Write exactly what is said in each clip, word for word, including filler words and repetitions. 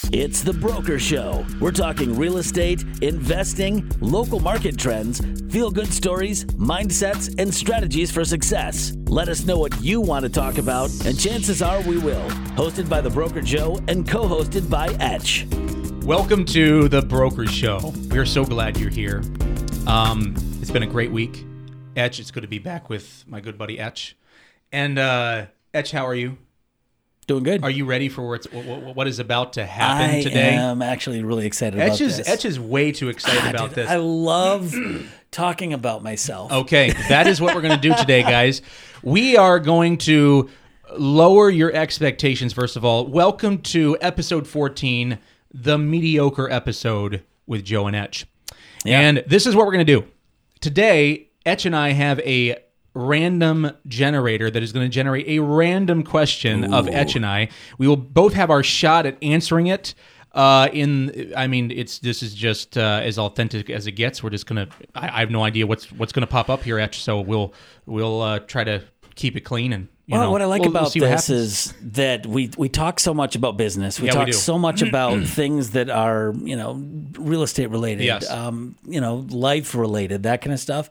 It's The Broker Show. We're talking real estate, investing, local market trends, feel-good stories, mindsets, and strategies for success. Let us know what you want to talk about, and chances are we will. Hosted by The Broker Joe and co-hosted by Etch. Welcome to The Broker Show. We are so glad you're here. Um, it's been a great week. Etch, it's good to be back with my good buddy Etch. And uh, Etch, how are you? Doing good. Are you ready for what's, what, what is about to happen I today? I am actually really excited Etch about is, this. Etch is way too excited Ah, about dude, this. I love talking about myself. Okay, that is what we're going to do today, guys. We are going to lower your expectations, first of all. Welcome to episode fourteen, the mediocre episode with Joe and Etch. Yeah. And this is what we're going to do. Today, Etch and I have a random generator that is going to generate a random question Ooh. of Etch and I. We will both have our shot at answering it. Uh, in, I mean, it's this is just uh, as authentic as it gets. We're just gonna. I, I have no idea what's what's gonna pop up here, Etch. So we'll we'll uh, try to keep it clean and. You well, know, what I like we'll, we'll about see what this happens. is that we we talk so much about business. We Yeah, we talk do. so much about things that are, you know, real estate related, Yes. um, you know, life related, that kind of stuff.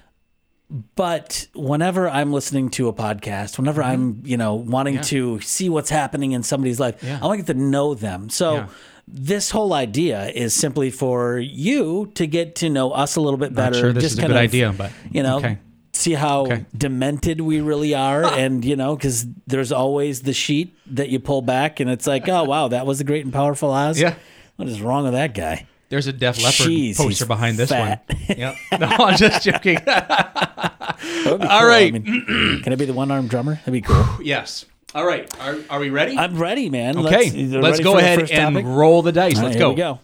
But whenever I'm listening to a podcast, whenever I'm, you know, wanting Yeah. to see what's happening in somebody's life, Yeah. I want to get to know them. So Yeah. this whole idea is simply for you to get to know us a little bit better. Not sure this just is a kind good of, idea, but you know, okay. see how Okay. demented we really are. And, you know, because there's always the sheet that you pull back and it's like, oh, wow, that was the great and powerful Oz. Yeah. What is wrong with that guy? There's a Def Leppard Jeez, poster he's behind this fat. one. Yep. No, I'm just joking. That would be All cool. right. I mean, can I be the one-armed drummer? That'd be cool. Yes. All right. Are, are we ready? I'm ready, man. Okay. Let's, Let's ready go for the ahead first and topic? roll the dice. All Let's right, go. Here we go.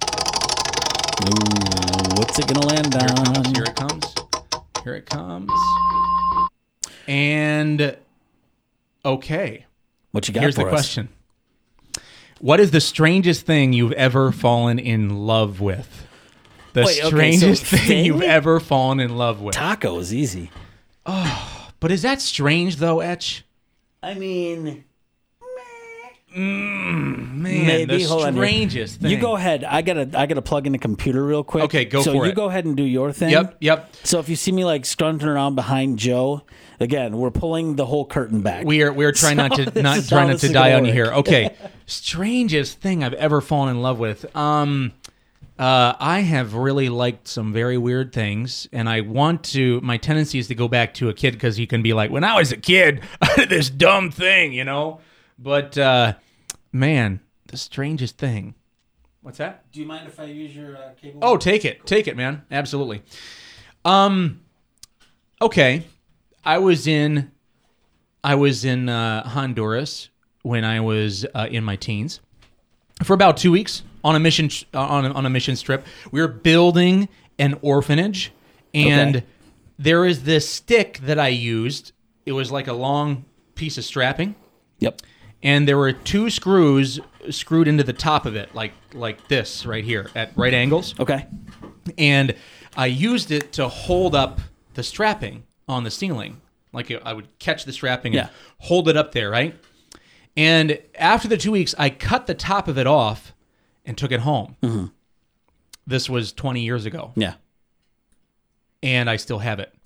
Ooh, what's it going to land Here it on? comes. Here it comes. Here it comes. And okay. What you got Here's for the us? question. What is the strangest thing you've ever fallen in love with? The Wait, okay, strangest so thing, thing? you've ever fallen in love with. Taco is easy. But is that strange though, Etch? I mean, Man, maybe. the Hold on here. strangest thing. You go ahead. I gotta, I gotta plug in the computer real quick. Okay, go so for you it. go ahead and do your thing. Yep, yep. So if you see me like stunting around behind Joe, again, we're pulling the whole curtain back. We are we're trying not So to this not is trying how not this to is die gonna on you work. here. Okay. Strangest thing I've ever fallen in love with. Um uh I have really liked some very weird things, and I want to my tendency is to go back to a kid because you can be like, when I was a kid, I did this dumb thing, you know? But uh man, the strangest thing. What's that? Do you mind if I use your uh, cable? Oh, take it. Take it, man. Absolutely. Um okay. I was in I was in uh, Honduras when I was uh, in my teens for about two weeks on a mission uh, on a, on a mission trip. We were building an orphanage, and Okay. there is this stick that I used. It was like a long piece of strapping, Yep. and there were two screws screwed into the top of it, like like this right here at right angles. Okay. And I used it to hold up the strapping on the ceiling. Like I would catch the strapping and Yeah. hold it up there, right? And after the two weeks, I cut the top of it off and took it home. Mm-hmm. This was twenty years ago, Yeah. and I still have it.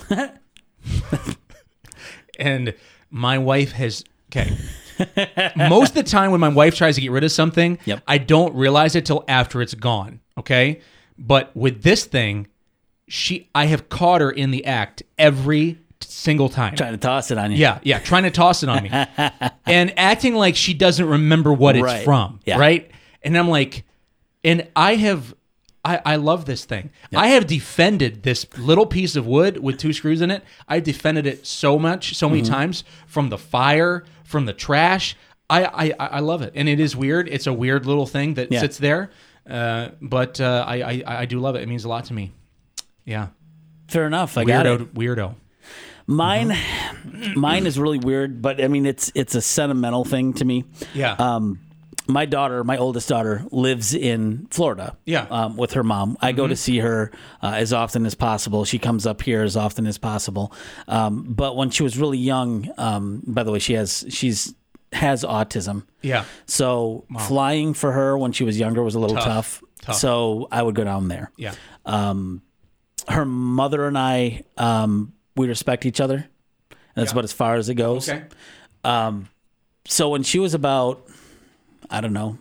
And my wife has, okay. Most of the time when my wife tries to get rid of something, Yep. I don't realize it till after it's gone, okay? But with this thing, she, I have caught her in the act every single time. Trying to toss it on you. Yeah, yeah, trying to toss it on me. And acting like she doesn't remember what it's Right. from, Yeah. right? And I'm like, and I have, I, I love this thing. I have defended this little piece of wood with two screws in it. I defended it so much, so many Mm-hmm. times from the fire, from the trash. I, I, I love it. And it is weird. It's a weird little thing that Yeah. sits there. Uh, but uh, I, I, I do love it. It means a lot to me. Yeah. Fair enough. I got it. Weirdo, weirdo. Mine, Mm-hmm. mine is really weird, but I mean, it's it's a sentimental thing to me. Yeah. Um, my daughter, my oldest daughter, lives in Florida. Yeah. Mm-hmm. Um, with her mom. I go to see her uh, as often as possible. She comes up here as often as possible. Um, but when she was really young, um, by the way, she has she's has autism. Yeah. So flying for her when she was younger was a little tough. Tough. Tough. So I would go down there. Yeah. Um, her mother and I, um, we respect each other. And that's Yeah. about as far as it goes. Okay. Um, so when she was about, I don't know,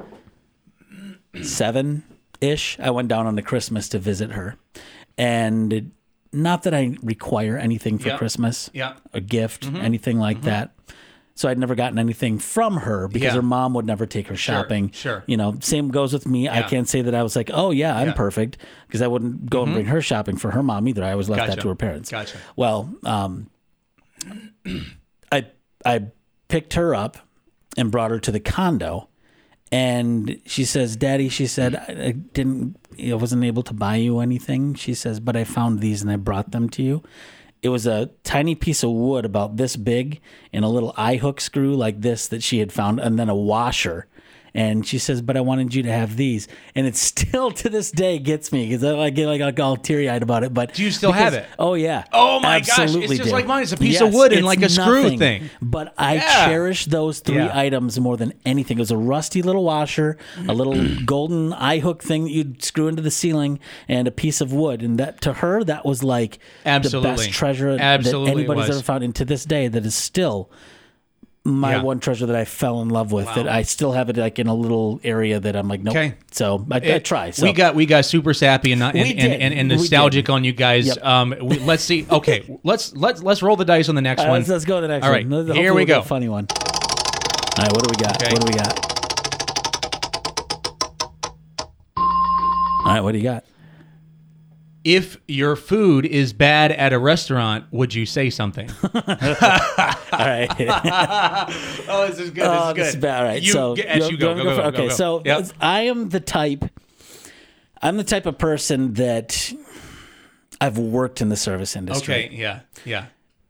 seven-ish, I went down on the Christmas to visit her. And it, not that I require anything for Yeah. Christmas, Yeah. a gift, anything like that. So I'd never gotten anything from her because Yeah. her mom would never take her shopping. sure. You know, same goes with me. I Yeah. can't say that I was like, oh, yeah, I'm Yeah. perfect, because I wouldn't go and bring her shopping for her mom either. I always left that Gotcha. to her parents. Gotcha. Well, um, I I picked her up and brought her to the condo, and she says, "Daddy," she said, "I, I didn't, I wasn't able to buy you anything." She says, "But I found these and I brought them to you." It was a tiny piece of wood about this big and a little eye hook screw like this that she had found, and then a washer. And she says, "But I wanted you to have these." And it still to this day gets me because I get like all teary eyed about it. But Do you still because- have it? Oh yeah. Oh, my gosh. It's Absolutely just do. like mine. It's a piece Yes, of wood and it's like a screw nothing. thing. But I Yeah. cherish those three Yeah. items more than anything. It was a rusty little washer, a little golden eye hook thing that you'd screw into the ceiling, and a piece of wood. And that to her, that was like Absolutely. the best treasure Absolutely that it anybody's was. ever found. And to this day, that is still my Yeah. one treasure that I fell in love with. Wow. That I still have it like in a little area that I'm like, nope. Okay. So I, I It- try. So We got we got super sappy and not and, We and, did. and, and We nostalgic did. on you guys. Yep. Um, we, let's see. Okay, let's let's let's roll the dice on the next All right, one. let's, let's go to the next All right, one. Hopefully here we we'll get go. a funny one. All right, what do we got? Okay. What do we got? All right, what do you got? If your food is bad at a restaurant, would you say something? All right. Oh, this is good. Oh, this is bad. All right. You, so as you go, wanna go, go, for- go, okay, go. so Yep. I am the type. I'm the type of person that I've worked in the service industry. Okay, yeah, yeah.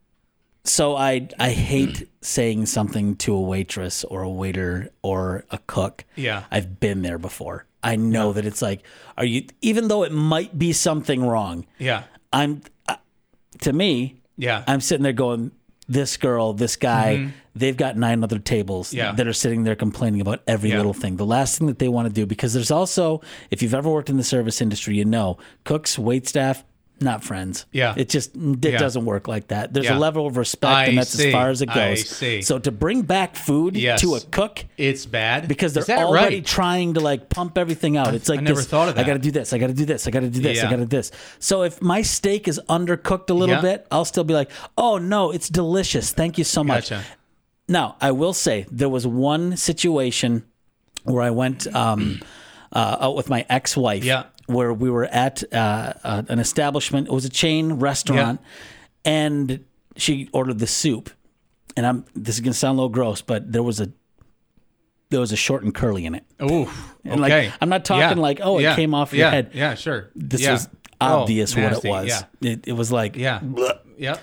So I I hate saying something to a waitress or a waiter or a cook. Yeah. I've been there before. I know that it's like, are you? Even though it might be something wrong, Yeah. I'm. Uh, to me, Yeah. I'm sitting there going, this girl, this guy, they've got nine other tables Yeah. that are sitting there complaining about every Yeah. little thing. The last thing that they want to do, because there's also, if you've ever worked in the service industry, you know, cooks, wait staff, not friends. Yeah. It just it Yeah. doesn't work like that. There's Yeah. a level of respect, I and that's see. as far as it I goes. see. So to bring back food Yes. to a cook, It's bad because they're Is that already right? trying to like pump everything out. It's like I never this, thought of I that. got to do this. I got to do this. I got to do this. I Yeah. got to do this. So if my steak is undercooked a little Yeah. bit, I'll still be like, "Oh no, it's delicious. Thank you so much." Gotcha. Now I will say there was one situation where I went um, uh, out with my ex-wife. Yeah. Where we were at uh, uh, an establishment. It was a chain restaurant, and she ordered the soup. And I'm. This is gonna sound a little gross, but there was a there was a short and curly in it. Ooh, And okay. like, I'm not talking Yeah. like, oh, it Yeah. came off your yeah. head. Yeah, sure. This yeah. was Oh, obvious what nasty. it was. Yeah. It, it was like, Yeah. bleh. Yep.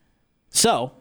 So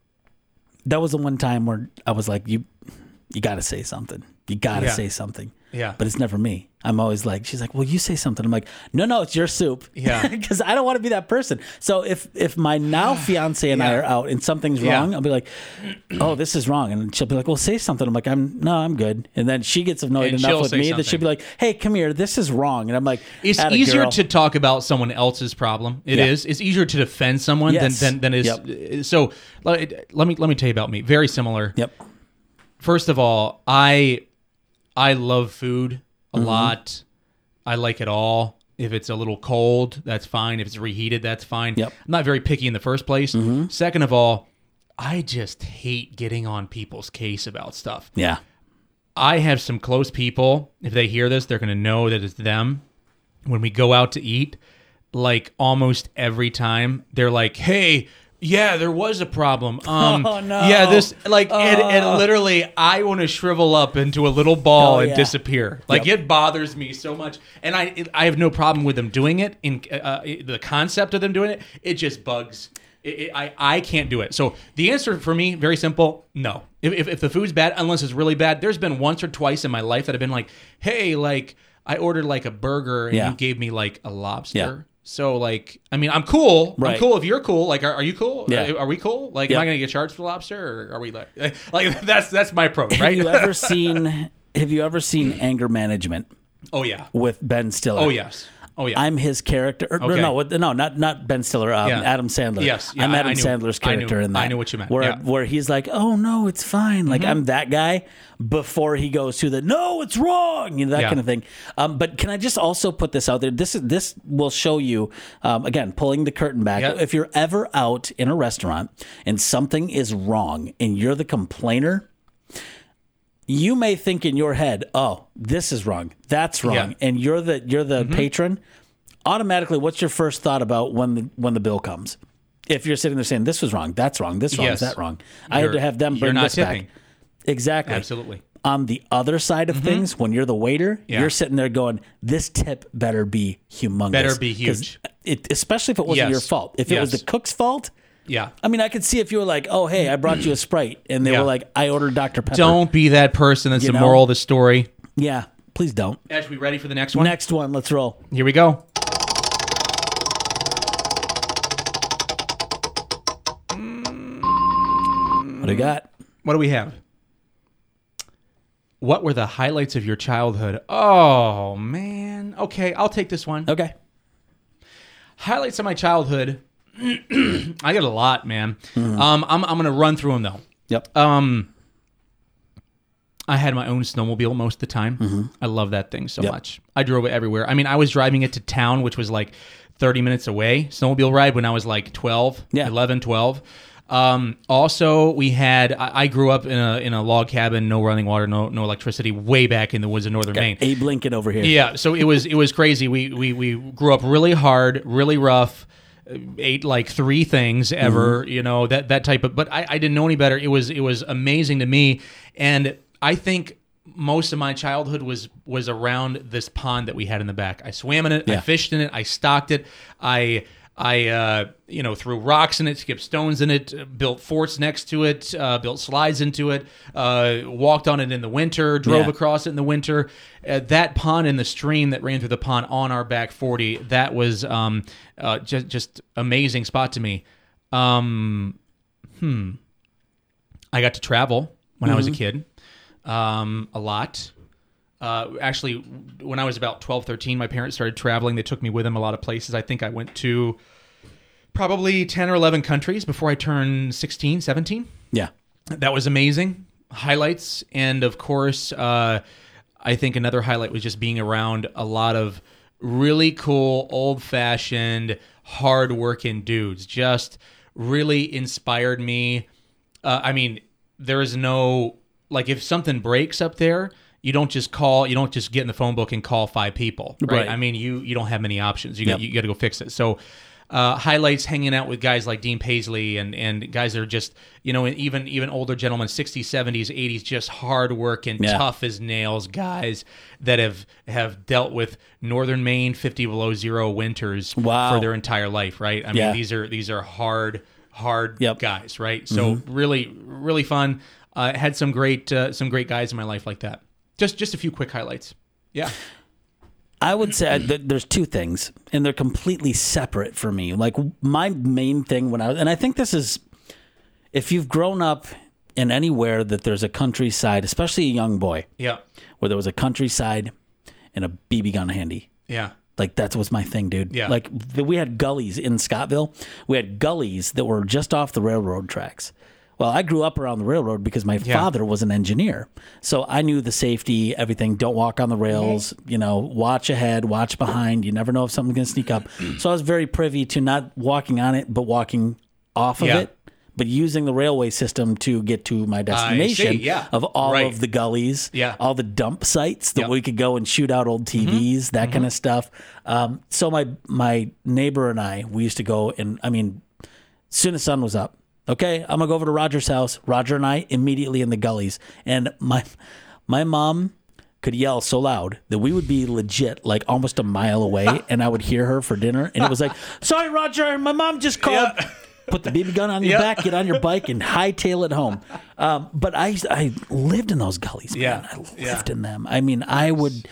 that was the one time where I was like, you, you got to say something. You got to Yeah. say something. Yeah. But it's never me. I'm always like, she's like, well, you say something. I'm like, no, no, it's your soup. Yeah. Because I don't want to be that person. So if if my now fiance and I Yeah. are out and something's Yeah. wrong, I'll be like, oh, this is wrong. And she'll be like, well, say something. I'm like, I'm no, I'm good. And then she gets annoyed And enough she'll with say me that she'll something. be like, hey, come here. This is wrong. And I'm like, It's "Atta easier girl." to talk about someone else's problem. It is. Yeah. It's easier to defend someone Yes. than than, than is. Yep. So let, let me let me tell you about me. Very similar. Yep. First of all, I I love food a Mm-hmm. lot. I like it all. If it's a little cold, that's fine. If it's reheated, that's fine. Yep. I'm not very picky in the first place. Mm-hmm. Second of all, I just hate getting on people's case about stuff. Yeah. I have some close people. If they hear this, they're going to know that it's them. When we go out to eat, like almost every time, they're like, hey, yeah, there was a problem. Um, Oh, no. Yeah, this, like, and, Oh. and literally, I want to shrivel up into a little ball Oh, and yeah. disappear. Like, Yep. it bothers me so much. And I it, I have no problem with them doing it. In uh, the concept of them doing it, it just bugs. It, it, I, I can't do it. So the answer for me, very simple, no. If, if, if the food's bad, unless it's really bad, there's been once or twice in my life that I've been like, hey, like, I ordered like a burger and Yeah. you gave me like a lobster. Yeah. So, like, I mean, I'm cool. Right. I'm cool if you're cool. Like, are, are you cool? Yeah. Are, are we cool? Like, Yeah. am I going to get charged for the lobster, or are we like, like that's that's my approach, Have right? you ever seen? Have you ever seen Anger Management Oh yeah. with Ben Stiller? Oh yes. Oh yeah. I'm his character. Or, Okay. No, what- no, not not Ben Stiller. Um, Yeah. Adam Sandler. Yes. Yeah, I'm I- Adam I knew- Sandler's I knew- character in that. I knew what you meant. Where Yeah. where he's like, "Oh no, it's fine." Like I'm that guy before he goes to the "No, it's wrong," you know, that Yeah. kind of thing. Um, but can I just also put this out there? This is this will show you um, again, pulling the curtain back. Yeah. If you're ever out in a restaurant and something is wrong and you're the complainer, you may think in your head, "Oh, this is wrong. That's wrong," Yeah. and you're the you're the patron. Automatically, what's your first thought about when the when the bill comes? If you're sitting there saying this was wrong, that's wrong, this wrong, Yes. that wrong, I had You're- to have them you're bring not this tipping. back. Exactly. Absolutely. On the other side of things, when you're the waiter, Yeah. you're sitting there going, "This tip better be humongous. Better be 'Cause huge. It, especially if it wasn't Yes. your fault. If it was Yes. the cook's fault, Yeah. I mean, I could see if you were like, "Oh, hey, I brought you a Sprite," and they Yeah. were like, "I ordered Doctor Pepper." Don't be that person. That's You the know? moral of the story. Yeah, please don't. Ash, we ready for the next one? Next one, let's roll. Here we go. What do you got? What do we have? What were the highlights of your childhood? Oh man. Okay, I'll take this one. Okay. Highlights of my childhood. I got a lot, man. Um, I'm I'm gonna run through them though. Yep. Um, I had my own snowmobile most of the time. I love that thing so Yep. much. I drove it everywhere. I mean, I was driving it to town, which was like thirty minutes away. Snowmobile ride when I was like twelve, Yeah. eleven, twelve. Um, also, we had. I, I grew up in a in a log cabin, no running water, no no electricity, way back in the woods of northern Maine. Abe Lincoln over here. Yeah, so it was it was crazy. We we we grew up really hard, really rough. uh, Ate like three things ever, Mm-hmm. you know, that that type of. But I, I didn't know any better. It was it was amazing to me, and I think most of my childhood was was around this pond that we had in the back. I swam in it, I Yeah. fished in it, I stocked it, I. I, uh, you know, threw rocks in it, skipped stones in it, uh, built forts next to it, uh, built slides into it, uh, walked on it in the winter, drove Yeah. across it in the winter. Uh, that pond and the stream that ran through the pond on our back forty, that was um, uh, just just amazing spot to me. Um, hmm. I got to travel when I was a kid, um, a lot. Uh, actually, when I was about twelve, thirteen, my parents started traveling. They took me with them a lot of places. I think I went to probably ten or eleven countries before I turned sixteen, seventeen. Yeah. That was amazing. Highlights. And of course, uh, I think another highlight was just being around a lot of really cool, old fashioned, hard working dudes. Just really inspired me. Uh, I mean, there is no, like, if something breaks up there, you don't just call, you don't just get in the phone book and call five people, right? Right. I mean, you you don't have many options. You Yep. got you got to go fix it. So, uh, highlights hanging out with guys like Dean Paisley and and guys that are just, you know, even even older gentlemen, sixties, seventies, eighties, just hard working, Yeah. tough as nails guys that have have dealt with northern Maine fifty below zero winters Wow. for their entire life, right? I Yeah. mean, these are these are hard hard Yep. guys, right? So really really fun. Uh, had some great uh, some great guys in my life like that. Just just a few quick highlights. Yeah. I would say that there's two things, and they're completely separate for me. Like my main thing when I was, and I think this is, if you've grown up in anywhere that there's a countryside, especially a young boy, Yeah. where there was a countryside and a B B gun handy. Yeah. Like that was my thing, dude. Yeah. Like th- we had gullies in Scottville. We had gullies that were just off the railroad tracks. Well, I grew up around the railroad because my Yeah. father was an engineer. So I knew the safety, everything. Don't walk on the rails, you know, watch ahead, watch behind. You never know if something's going to sneak up. So I was very privy to not walking on it, but walking off of Yeah. it, but using the railway system to get to my destination yeah. of all Right. of the gullies, Yeah. all the dump sites that Yep. we could go and shoot out old T Vs, that kind of stuff. Um, so my my neighbor and I, we used to go and, I mean, as soon as sun was up, okay, I'm gonna go over to Roger's house. Roger and I immediately in the gullies, and my my mom could yell so loud that we would be legit like almost a mile away, and I would hear her for dinner, and it was like, "Sorry, Roger, my mom just called." Yeah. Put the B B gun on your Yeah. back, get on your bike, and hightail it home. Um, but I I lived in those gullies. Man. Yeah. I lived Yeah. in them. I mean, I would.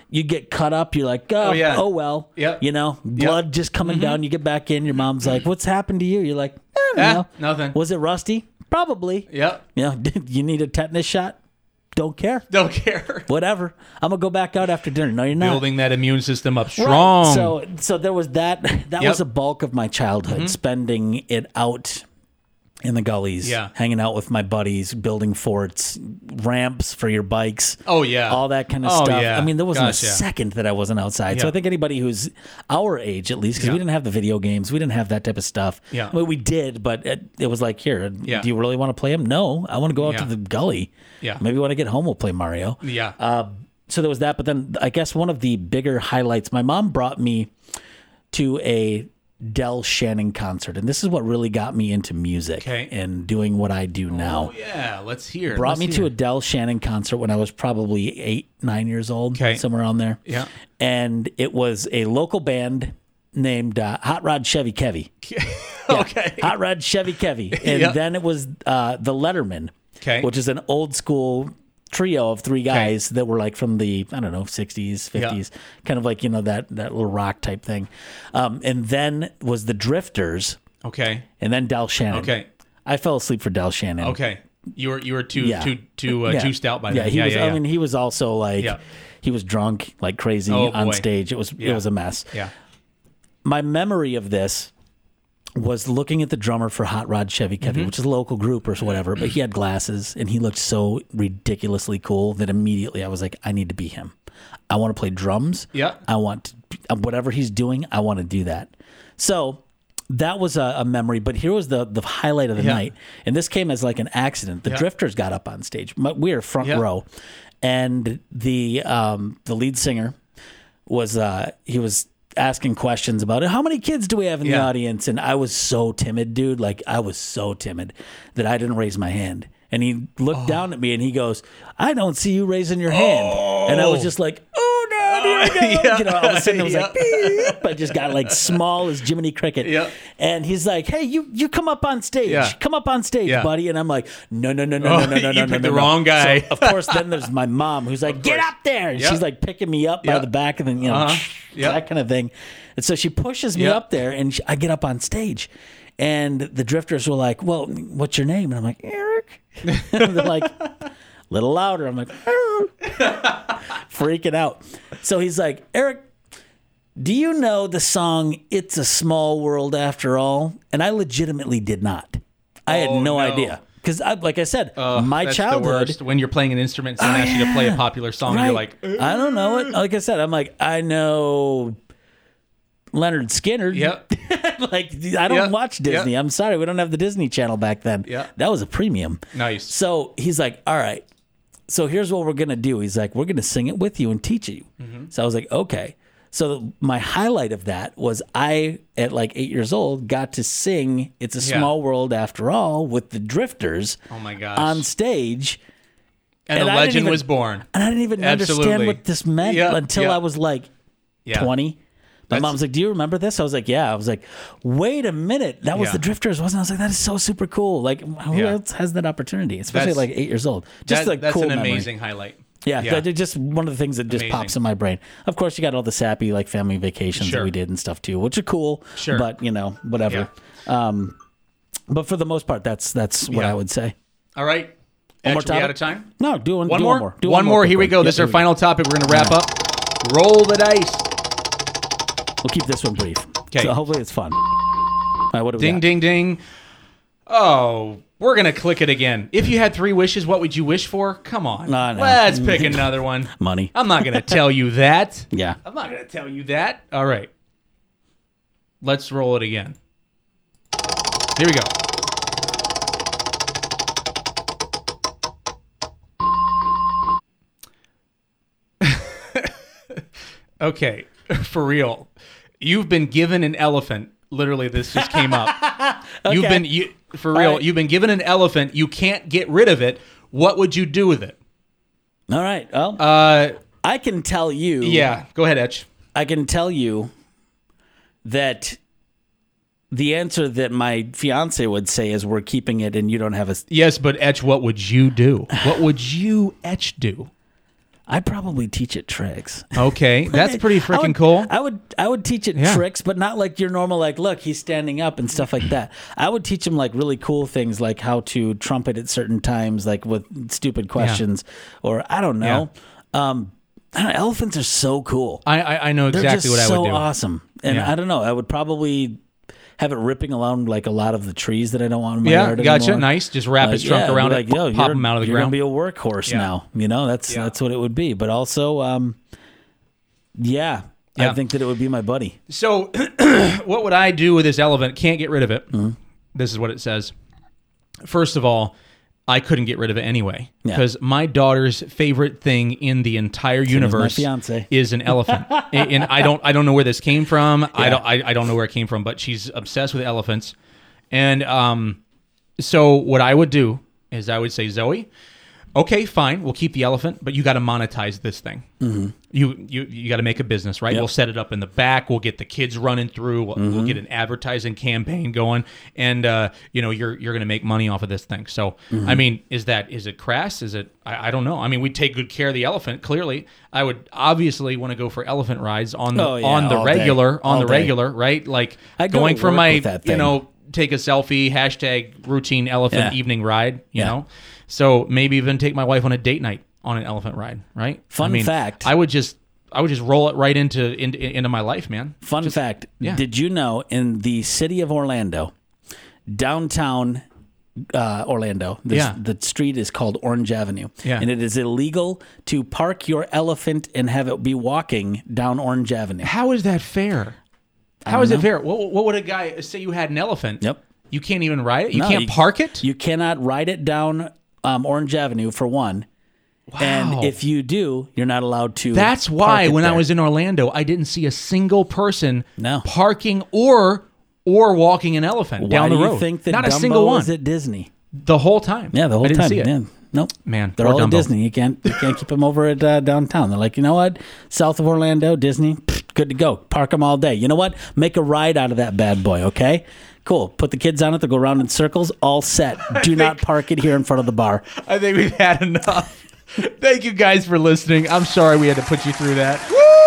You get cut up. You're like, oh, Oh, yeah. oh well. Yep. You know, blood just coming down. You get back in. Your mom's like, what's happened to you? You're like, I don't Ah, know. nothing. Was it rusty? Probably. Yep. You know, you need a tetanus shot? Don't care. Don't care. Whatever. I'm gonna go back out after dinner. No, you're not. Building that immune system up Right. strong. So, so there was that. That Yep. was a bulk of my childhood, spending it out in the gullies, Yeah. hanging out with my buddies, building forts, ramps for your bikes. Oh, yeah. all that kind of Oh, stuff. yeah. I mean, there wasn't Gosh, a yeah. second that I wasn't outside. So Yeah. I think anybody who's our age, at least, because Yeah. we didn't have the video games, we didn't have that type of stuff. Yeah. Well, we did, but it, it was like, here, Yeah. do you really want to play them? No, I want to go out Yeah. to the gully. Yeah. Maybe when I get home, we'll play Mario. Yeah. Uh, so there was that, but then I guess one of the bigger highlights, my mom brought me to a Del Shannon concert, and this is what really got me into music Okay. and doing what I do now. Oh, yeah. Let's hear it. Brought Let's me hear to a it. Del Shannon concert when I was probably eight, nine years old, Okay. somewhere around there. Yeah. And it was a local band named uh, Hot Rod Chevy Kevy. Okay. Hot Rod Chevy Kevy. And Yep. then it was uh, the Letterman, Okay. which is an old school trio of three guys that were like from the, I don't know, sixties, fifties, kind of like, you know, that, that little rock type thing. Um, and then was the Drifters, Okay. and then Del Shannon. Okay. I fell asleep for Del Shannon. Okay. You were you were too Yeah. too too uh, Yeah. too stout by Yeah, then. he yeah, was. yeah, yeah. I mean, he was also like, Yeah. he was drunk like crazy Oh, on boy. stage. It was Yeah. it was a mess. yeah. My memory of this was looking at the drummer for Hot Rod Chevy Kevy, Mm-hmm. which is a local group or whatever, but he had glasses and he looked so ridiculously cool that immediately I was like, I need to be him. I want to play drums. Yeah. I want to, whatever he's doing, I want to do that. So that was a, a memory, but here was the the highlight of the Yeah. night, and this came as like an accident. The Yeah. Drifters got up on stage. My- We were front Yeah. row, and the um, the lead singer was uh, he was asking questions about it. How many kids do we have in the Yeah. audience? And I was so timid, dude. Like I was so timid that I didn't raise my hand. And he looked Oh. down at me and he goes, "I don't see you raising your hand." And I was just like, "Oh no, here we go." Yeah. You know, all of a sudden it was like, Yeah. beep. I just got like small as Jiminy Cricket. Yep. And he's like, "Hey, you you come up on stage. Yeah. Come up on stage, Yeah. buddy." And I'm like, "No, no, no, no, Oh, no, no, no, you no, no, picked no, the no." wrong guy. So, of course, then there's my mom who's like, "Get course. up there!" And Yep. she's like picking me up by Yep. the back, and then you know Uh-huh. Yep. that kind of thing. And so she pushes me Yep. up there, and she, I get up on stage, and the Drifters were like, "Well, what's your name?" And I'm like, "Eric." And they're like, a little louder. I'm like, freaking out. So he's like, "Eric, do you know the song It's a Small World After All?" And I legitimately did not. I had Oh, no, no. idea. Because, like I said, Uh, my that's the childhood. worst. When you're playing an instrument, someone asks you to play a popular song, and you're like, "Uh." I don't know it. Like I said, I'm like, I know Leonard Skinner. Yep. Like, I don't Yep. watch Disney. Yep. I'm sorry. We don't have the Disney Channel back then. Yeah. That was a premium. Nice. So he's like, all right. So here's what we're going to do. He's like, we're going to sing it with you and teach you. Mm-hmm. So I was like, okay. So my highlight of that was I, at like eight years old, got to sing It's a Yeah. Small World After All with the Drifters Oh my gosh. on stage. and, and the I didn't legend even- was born. And I didn't even understand Absolutely. what this meant Yeah, until yeah. I was like Yeah. twenty. My That's- mom's like, "Do you remember this?" I was like, "Yeah." I was like, "Wait a minute, that was Yeah. the Drifters, wasn't it?" I was like, "That is so super cool. Like, who Yeah. else has that opportunity?" Especially That's- at like eight years old. Just That- like that's cool an memory. amazing highlight. Yeah, Yeah. that- just one of the things that just Amazing. pops in my brain. Of course, you got all the sappy like family vacations Sure. that we did and stuff too, which are cool. Sure. But you know, whatever. Um, but for the most part, that's that's what Yeah. I would say. All right. One more Edge, we out topic? of time? No, do one, One do more? one more. Do one more. quick Here we one. go. Yep, This is here our we go. final topic. We're going to wrap up. Roll the dice. We'll keep this one brief. 'Kay. So hopefully it's fun. All right, what do we Ding, got? ding, ding. Oh, we're going to click it again. If you had three wishes, what would you wish for? Come on. No, no. Let's pick another one. Money. I'm not going to tell you that. Yeah. I'm not going to tell you that. All right. Let's roll it again. Here we go. Okay, for real. You've been given an elephant. Literally, this just came up. You've Okay. been you, for real. right. You've been given an elephant. You can't get rid of it. What would you do with it? All right. Well, Uh, I can tell you. yeah. Go ahead, Etch. I can tell you that the answer that my fiance would say is we're keeping it and you don't have a. Yes, but Etch, what would you do? What would you Etch do? I'd probably teach it tricks. Okay, that's pretty I freaking would- cool. I would I would teach it Yeah. tricks, but not like your normal like, look, he's standing up and stuff like that. I would teach him like really cool things like how to trumpet at certain times, like with stupid questions, or I don't know. Um, I don't know, elephants are so cool. I I, I know They're exactly just what I so would do. awesome, and Yeah. I don't know. I would probably have it ripping around like a lot of the trees that I don't want in my Yeah, yard gotcha. anymore. Nice. Just wrap Like, its trunk yeah, around be it, like, yo, pop you're- them out of the you're ground. gonna be a workhorse Yeah. now. You know, that's Yeah. that's what it would be. But also, um, yeah, Yeah. I think that it would be my buddy. So, what would I do with this elephant? Can't get rid of it. Mm-hmm. This is what it says. First of all, I couldn't get rid of it anyway Yeah. because my daughter's favorite thing in the entire as my universe fiance. is an elephant, and and I don't I don't know where this came from. I Yeah. don't I, I don't know where it came from, but she's obsessed with elephants, and um, so what I would do is I would say, Zoe, okay, fine, we'll keep the elephant, but you got to monetize this thing. Mm-hmm. You you you got to make a business, right? Yep. We'll set it up in the back. We'll get the kids running through. We'll, Mm-hmm. we'll get an advertising campaign going, and uh, you know you're you're going to make money off of this thing. So Mm-hmm. I mean, is that is it crass? Is it? I, I don't know. I mean, we take good care of the elephant. Clearly, I would obviously want to go for elephant rides on the Oh, yeah, on the all day. regular on All the day. regular, right? Like I'd go going to for work my with that you thing. know take a selfie hashtag routine elephant Yeah. evening ride. You Yeah. know, so maybe even take my wife on a date night on an elephant ride, right? Fun I mean, fact. I would just I would just roll it right into into, into my life, man. Fun fact: yeah. Did you know in the city of Orlando, downtown uh, Orlando, the, Yeah. the street is called Orange Avenue, Yeah. and it is illegal to park your elephant and have it be walking down Orange Avenue. How is that fair? How is it fair? What, what would a guy say? You had an elephant. Yep. You can't even ride it. You No, can't you- park it. You cannot ride it down um, Orange Avenue for one, Wow. and if you do, you're not allowed to. That's park why it when I there. was in Orlando, I didn't see a single person No. parking or or walking an elephant Why down the do road. you think that Not a Dumbo single one. is at Disney? The whole time. Yeah, the whole I didn't time. see it. Yeah. Nope. Man, they're poor all at Dumbo. Disney. You can't you can't keep them over at uh, downtown. They're like, you know what? South of Orlando, Disney, pfft, good to go. Park them all day. You know what? Make a ride out of that bad boy. Okay. Cool. Put the kids on it. They'll go around in circles. All set. Do not park it here in front of the bar. I think we've had enough. Thank you guys for listening. I'm sorry we had to put you through that.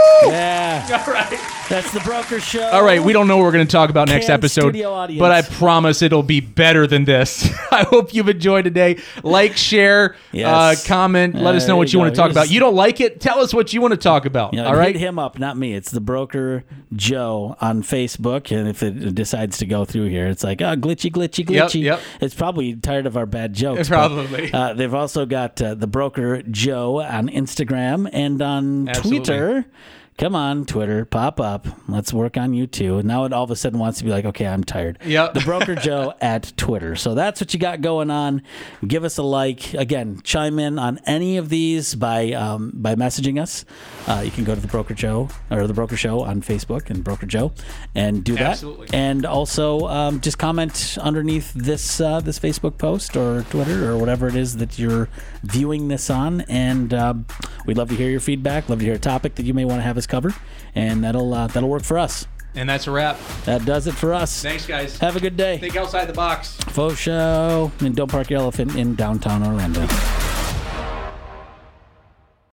Yeah. All right. That's the Broker Show. All right, we don't know what we're going to talk about next Canned episode, studio audience. but I promise it'll be better than this. I hope you've enjoyed today. Like, share, Yes. uh, comment. Let Uh, us know there what you you want go. to talk Here's- about. You don't like it? Tell us what you want to talk about. You know, all right? hit him up, not me. It's the Broker Joe on Facebook, and if it decides to go through here, it's like, oh, glitchy, glitchy, Yep, glitchy. yep. It's probably tired of our bad jokes. but, Probably. uh, they've also got uh, the Broker Joe on Instagram and on Absolutely. Twitter. Come on, Twitter, pop up. Let's work on you too. Now it all of a sudden wants to be like, okay, I'm tired. Yep. The Broker Joe at Twitter. So that's what you got going on. Give us a like. Again, chime in on any of these by um, by messaging us. Uh, you can go to the Broker Joe or the Broker Show on Facebook and Broker Joe and do that. Absolutely. And also um, just comment underneath this uh, this Facebook post or Twitter or whatever it is that you're viewing this on. And um, we'd love to hear your feedback. Love to hear a topic that you may want to have us cover, and that'll uh, that'll work for us. And that's a wrap. That does it for us. Thanks, guys. Have a good day. Think outside the box. Faux show. And don't park your elephant in downtown Orlando.